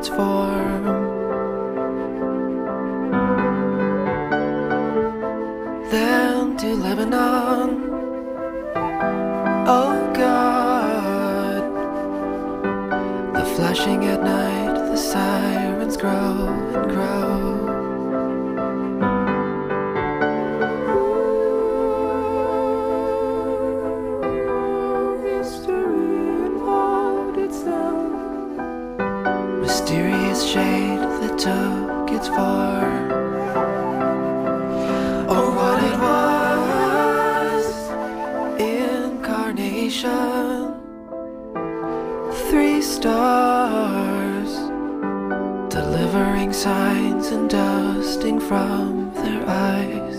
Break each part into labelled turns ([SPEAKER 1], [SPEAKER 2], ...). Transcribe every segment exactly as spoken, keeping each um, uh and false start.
[SPEAKER 1] its form. Then to Lebanon, oh God, the flashing at night, the sirens grow and grow. Mysterious shade that took its form. Oh, what it was, incarnation. Three stars, delivering signs and dusting from their eyes.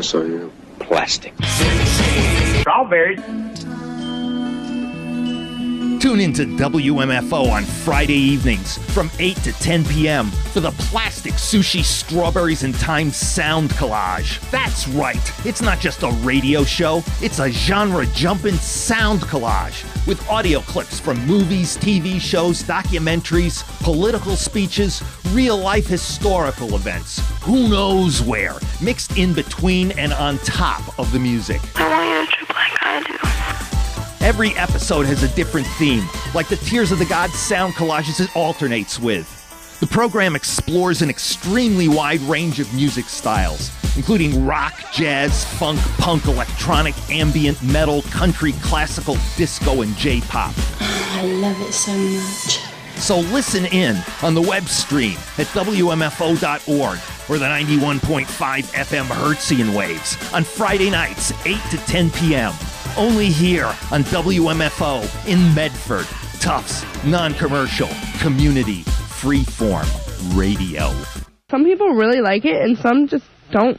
[SPEAKER 2] course I am.
[SPEAKER 3] Plastic.
[SPEAKER 4] Strawberries.
[SPEAKER 5] Tune into W M F O on Friday evenings from eight to ten p.m. for the Plastic Sushi Strawberries and Time Sound Collage. That's right, it's not just a radio show, it's a genre-jumping sound collage with audio clips from movies, T V shows, documentaries, political speeches, real-life historical events. Who knows where, mixed in between and on top of the music.
[SPEAKER 6] I want you to trip like I do.
[SPEAKER 5] Every episode has a different theme, like the Tears of the Gods sound collages it alternates with. The program explores an extremely wide range of music styles, including rock, jazz, funk, punk, electronic, ambient, metal, country, classical, disco, and J-pop.
[SPEAKER 7] I love it so much.
[SPEAKER 5] So listen in on the web stream at W M F O dot org or the ninety-one point five F M Hertzian waves on Friday nights, eight to ten p.m. Only here on W M F O in Medford. Tufts, non-commercial, community, freeform radio.
[SPEAKER 8] Some people really like it and some just don't.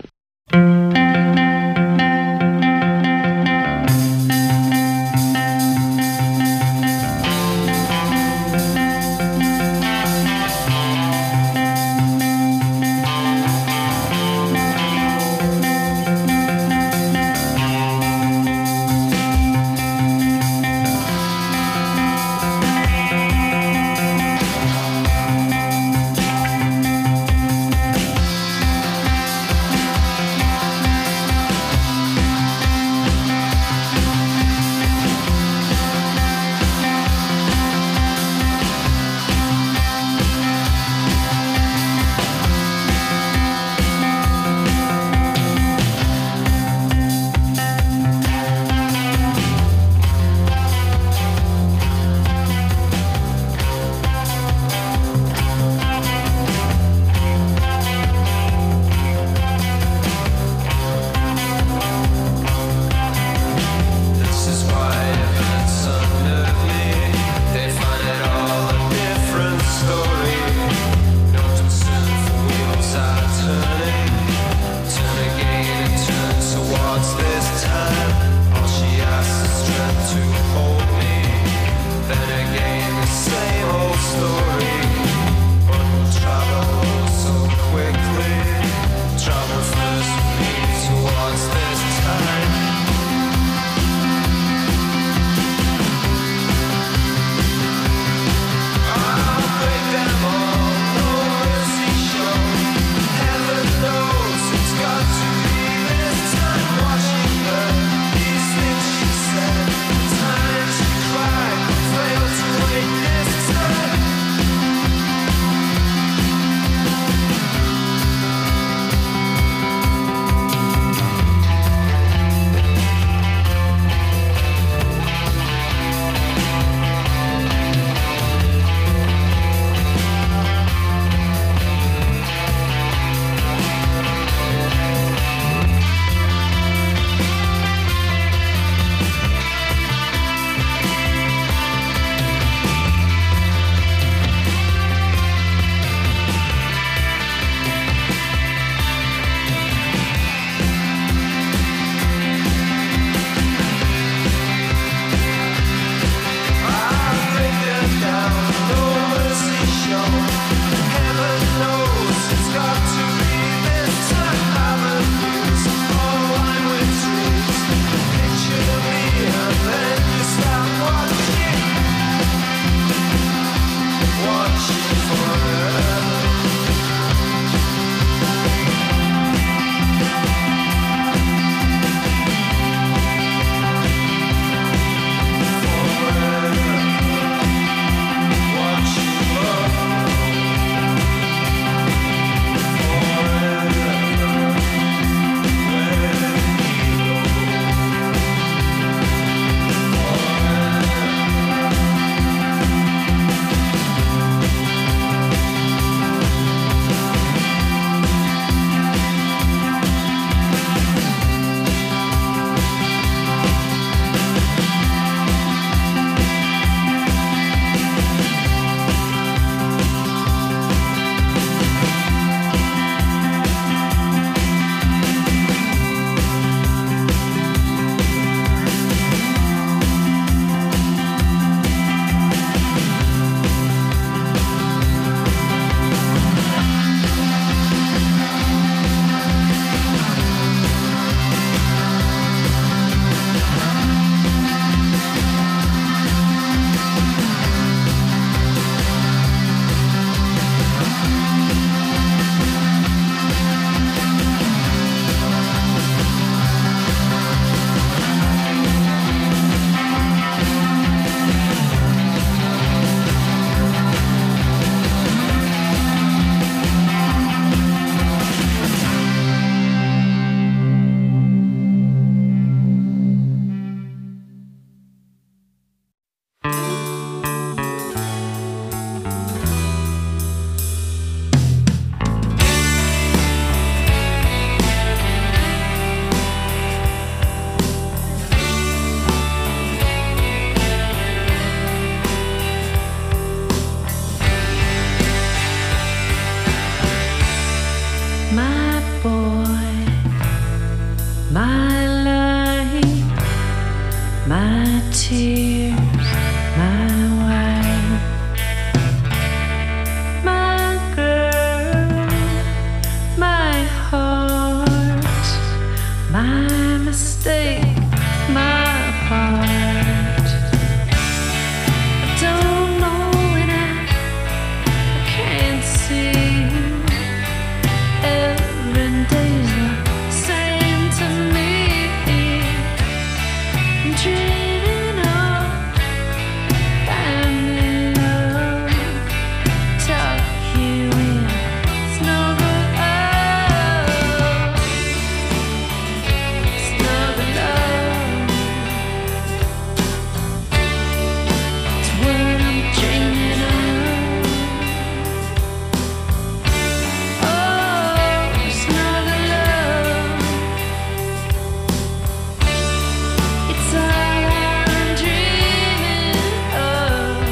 [SPEAKER 2] tears, my wife, my girl, my heart, my mistake, my part. I don't know and I, I can't see. Every day's the same to me. I'm dreaming of family love. Tuck you in, snuggle up, snuggle up. It's what I'm dreaming of. Oh, snuggle up. It's all I'm dreaming of.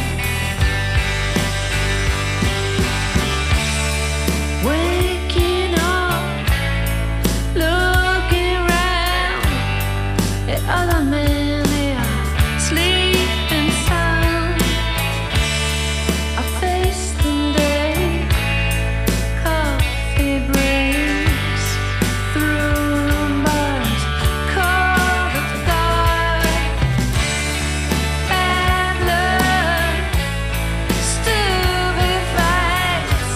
[SPEAKER 2] Waking up, looking round at other men, they are sleeping sound. I face the day, coffee breaks through bars, call the dark. Bad luck, stupid fights,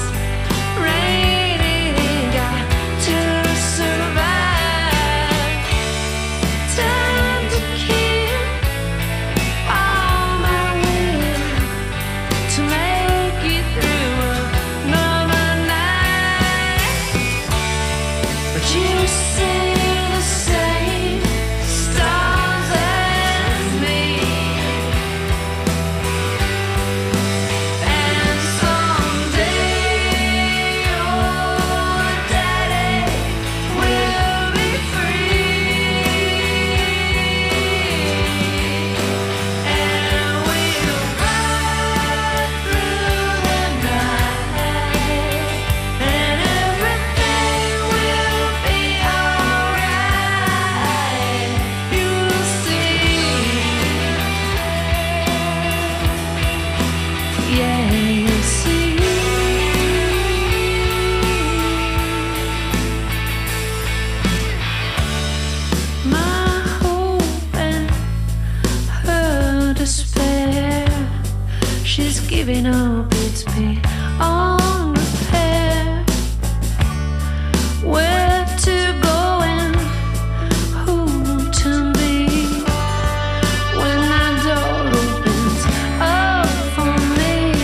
[SPEAKER 2] rainy, got to survive. Time to kill all my will to make it through another night. But you see the same stars as me, and someday your daddy will be free, and we'll ride through the night, and everything will be alright. You'll see, yeah, you'll see. My hope and her despair, she's giving up, it's beyond repair. Where to go and who to be when that door opens up for me.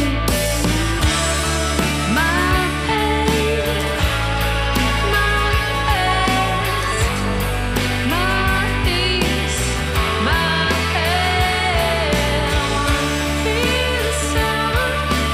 [SPEAKER 2] My pain, my past, my peace, my head. One piece of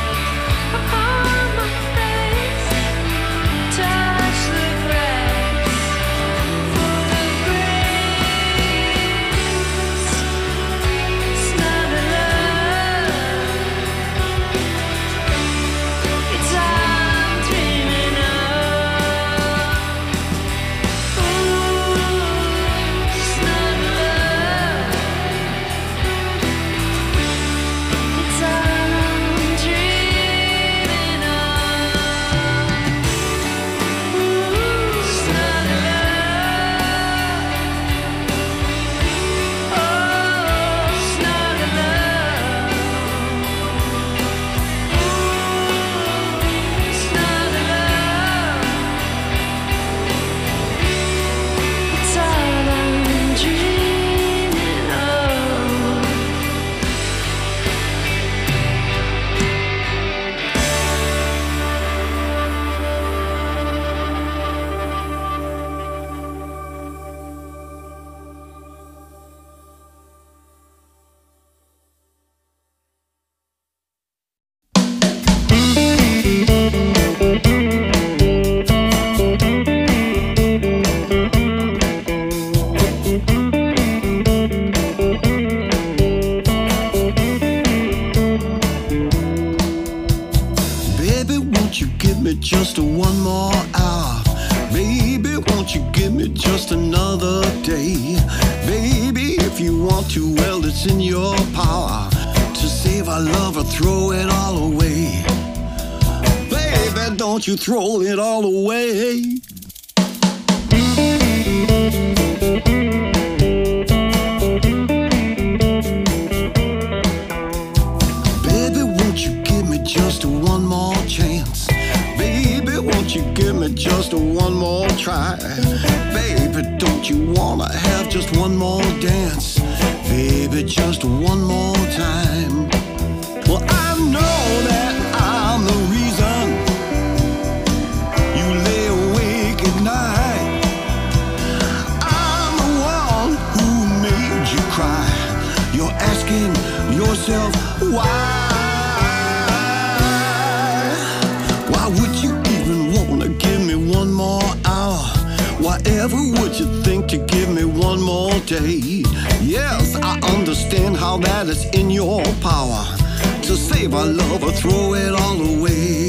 [SPEAKER 3] to, well, it's in your power to save our love or throw it all away. Baby, don't you throw it all away. Baby, won't you give me just one more chance? Baby, won't you give me just one more try? Baby, don't you wanna have just one more dance? Baby, just one more time. Well, I know that I'm the reason you lay awake at night. I'm the one who made you cry. You're asking yourself why. Why would you even wanna give me one more hour? Whatever would you think to give me one more day? Yes, I understand how that is in your power to save our love or throw it all away.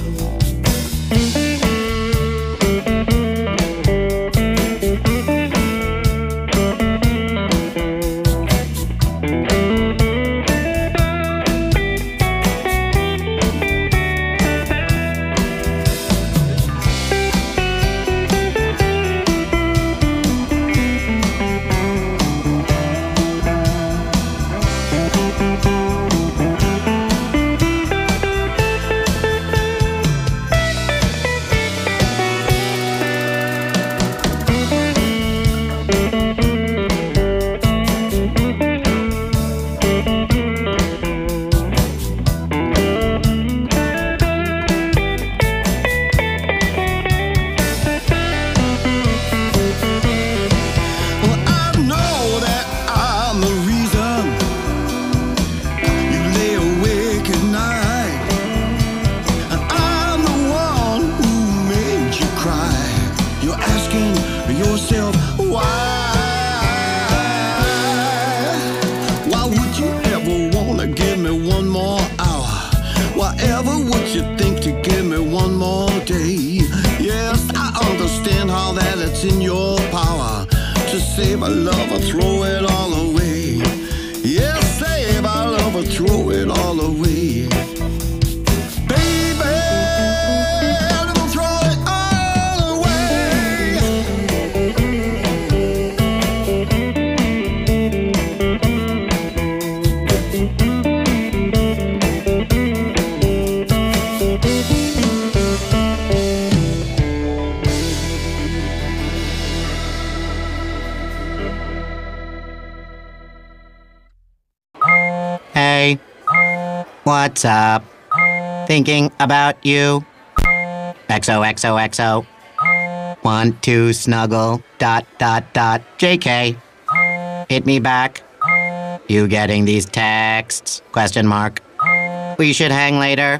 [SPEAKER 9] What's up? Thinking about you. X O X O X O. Want to snuggle. Dot dot dot. J K. Hit me back. You getting these texts? Question mark. We should hang later.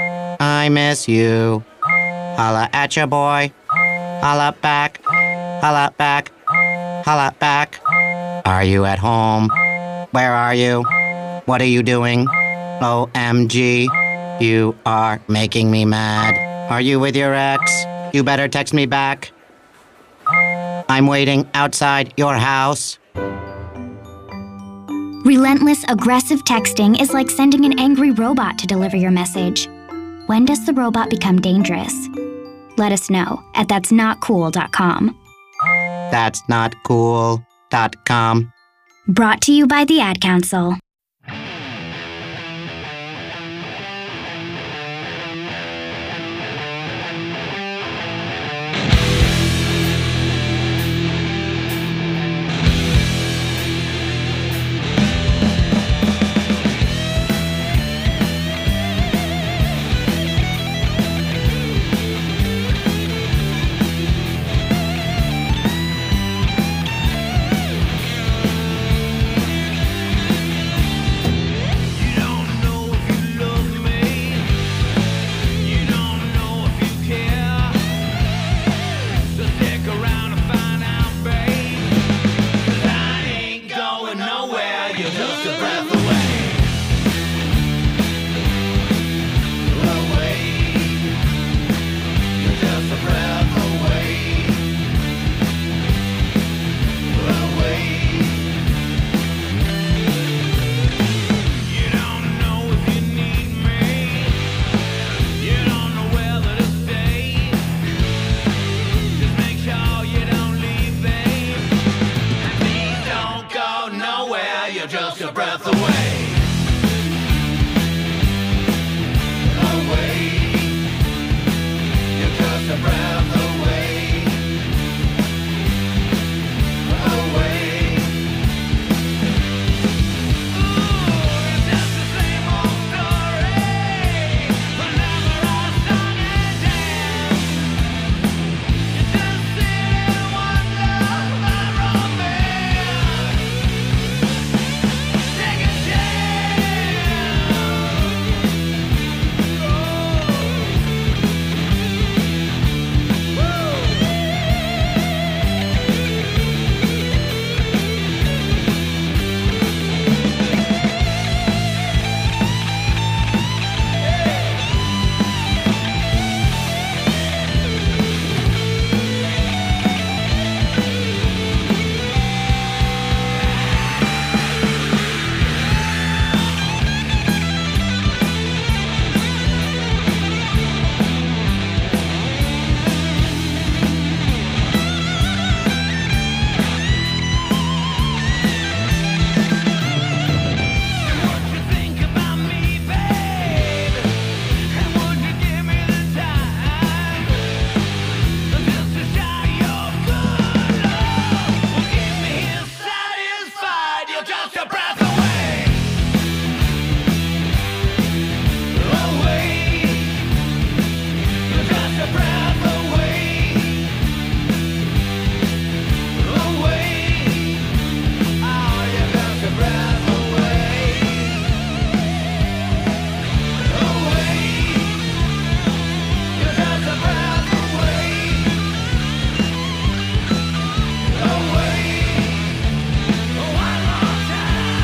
[SPEAKER 9] I miss you. Holla at ya, boy. Holla back. Holla back. Holla back. Are you at home? Where are you? What are you doing? O M G, you are making me mad. Are you with your ex? You better text me back. I'm waiting outside your house.
[SPEAKER 10] Relentless, aggressive texting is like sending an angry robot to deliver your message. When does the robot become dangerous? Let us know at that's not cool dot com.
[SPEAKER 9] That's not cool dot com.
[SPEAKER 10] Brought to you by the Ad Council.
[SPEAKER 11] you're just a breath away. Away. You're just a breath away. Away. Ooh, it's just the same old story. Whenever I sung and danced, you just sit and wonder my romance. Take a chance. Just a breath away. Away. You're just a breath away. Away. Oh, you're just a breath away. Away. You're just a breath away. Away. One more time.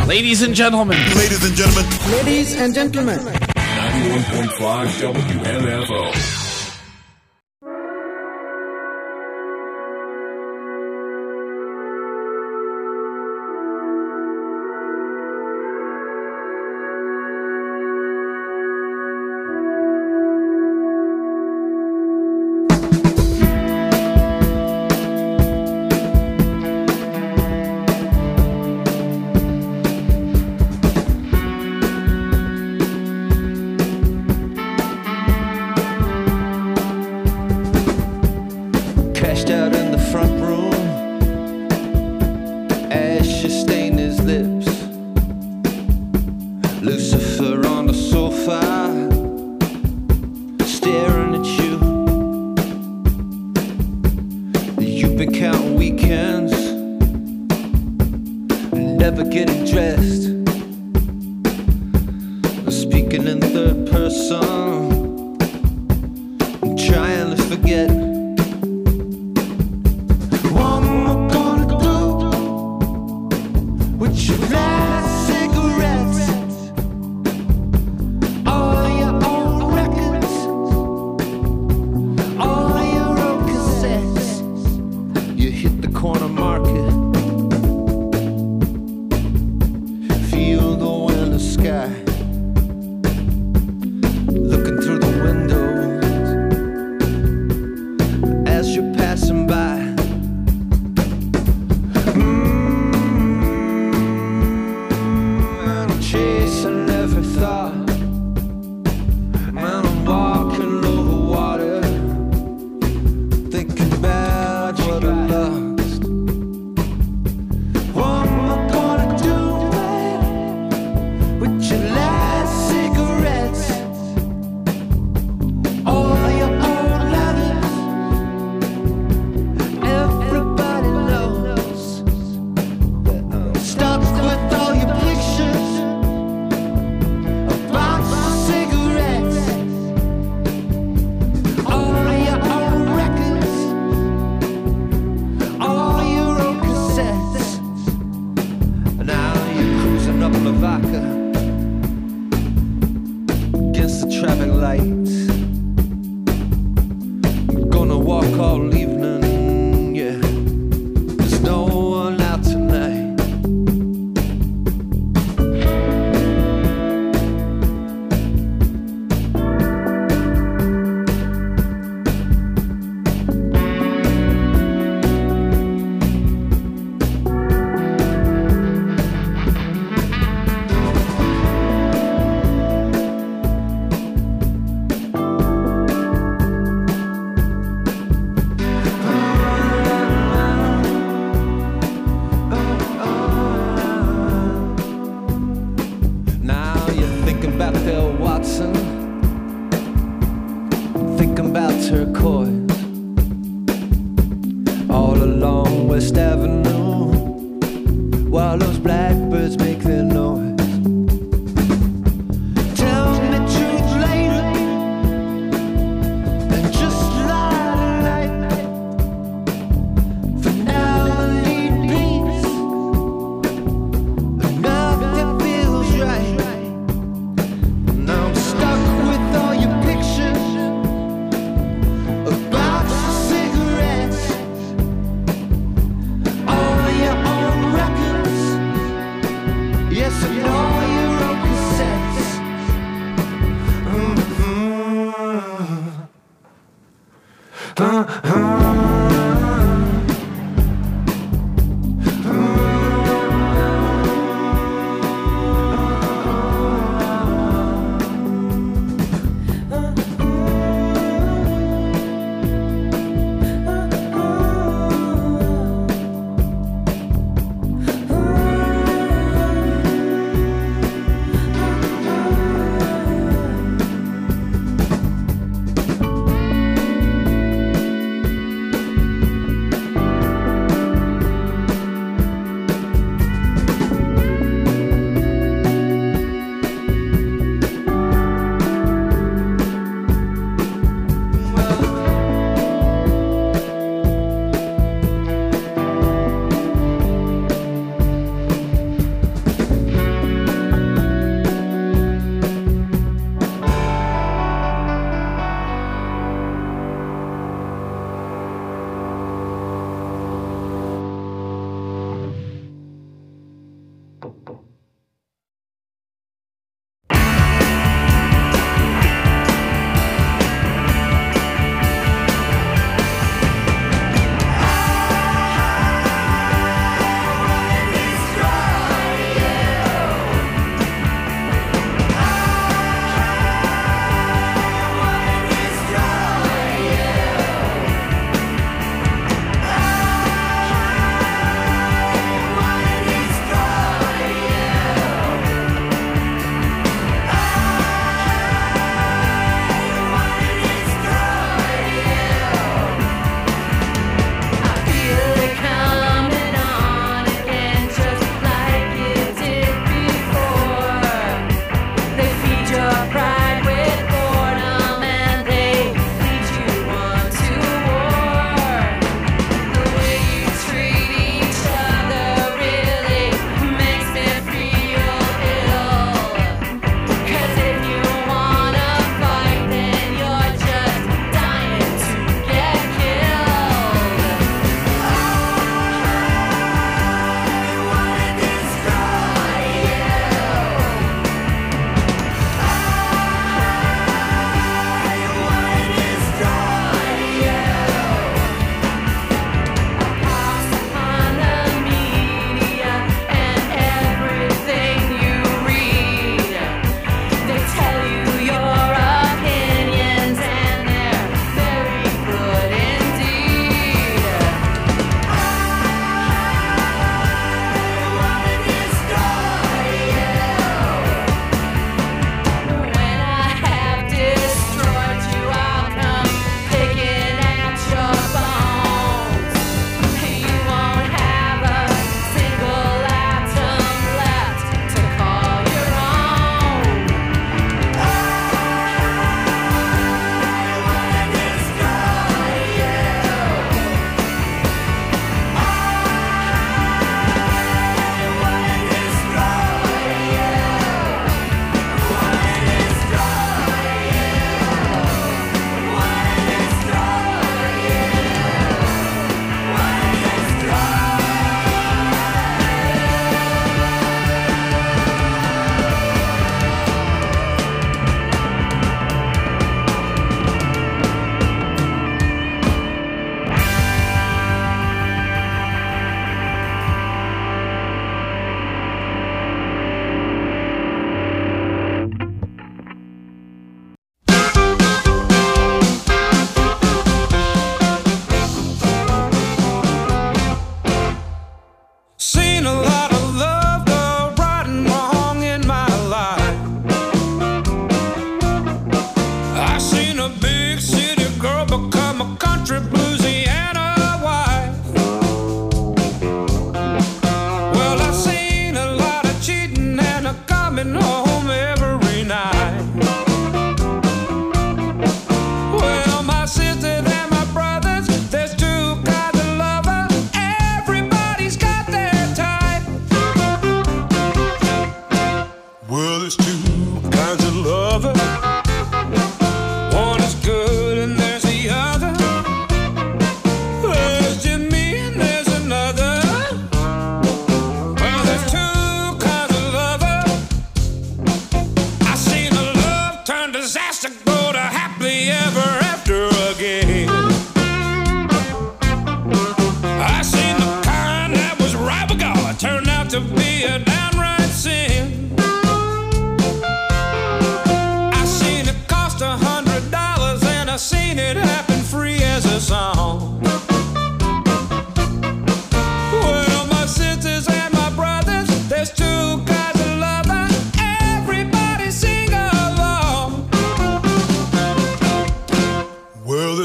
[SPEAKER 12] Ladies and gentlemen.
[SPEAKER 13] Ladies and gentlemen.
[SPEAKER 14] Ladies and gentlemen.
[SPEAKER 15] ninety-one point five W M F O.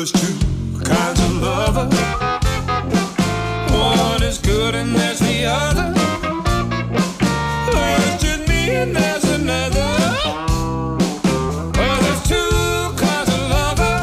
[SPEAKER 11] there's two kinds of lovers. One is good and there's the other. Oh, it's just me and there's another. Well, there's two kinds of lovers.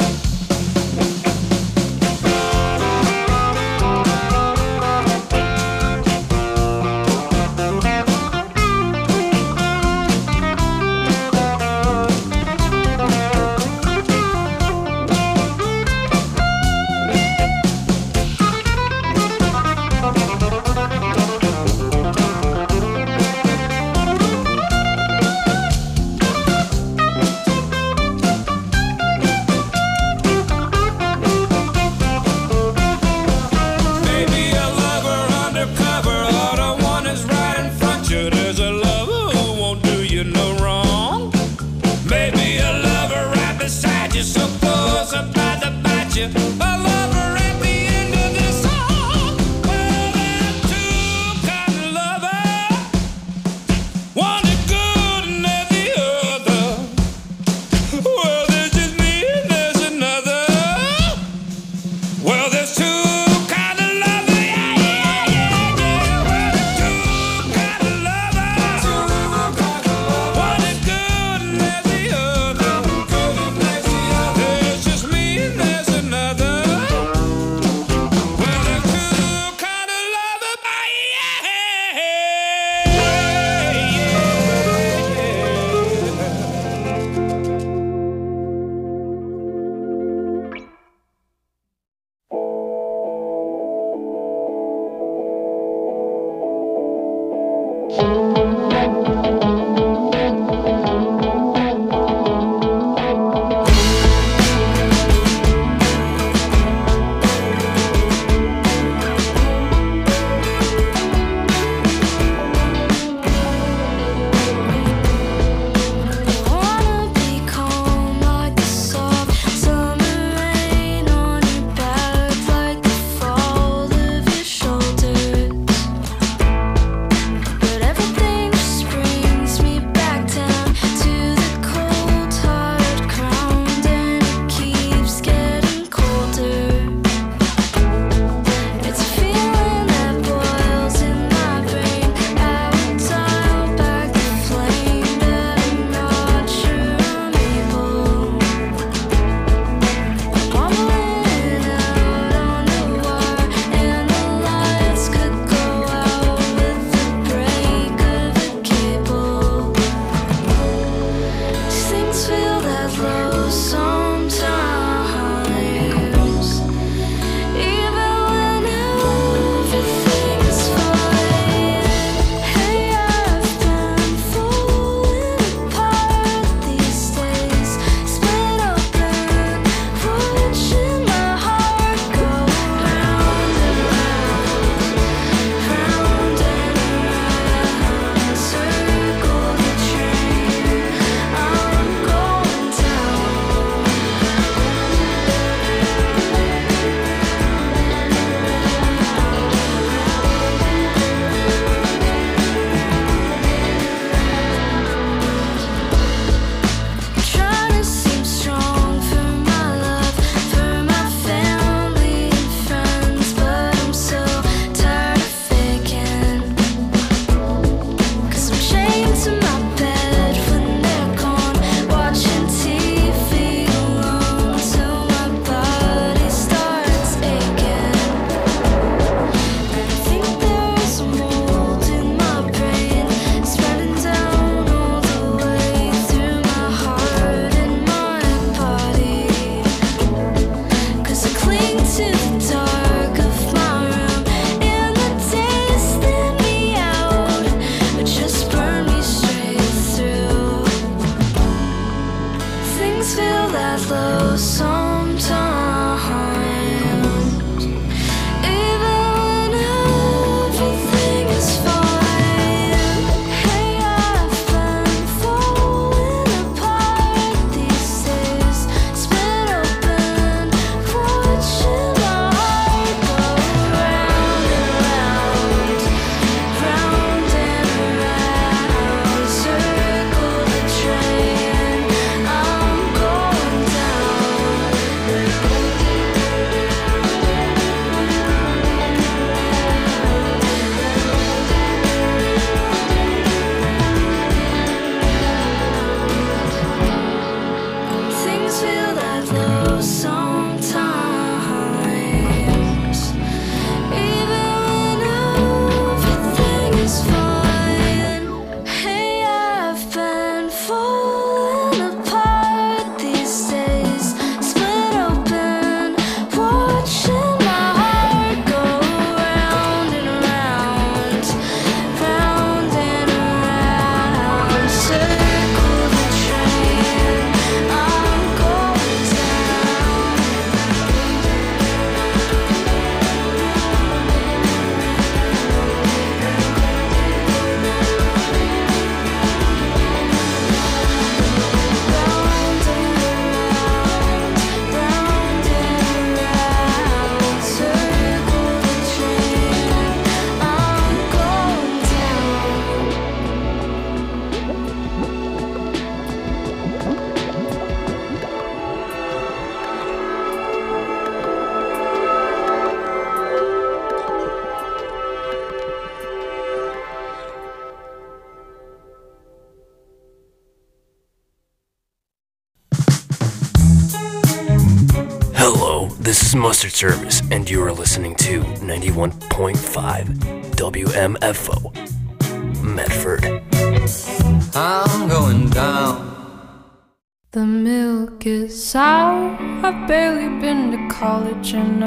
[SPEAKER 11] Another
[SPEAKER 12] Mustard Service, and you are listening to ninety-one point five W M F O, Medford.
[SPEAKER 13] I'm going down.
[SPEAKER 2] The milk is sour. I've barely been to college and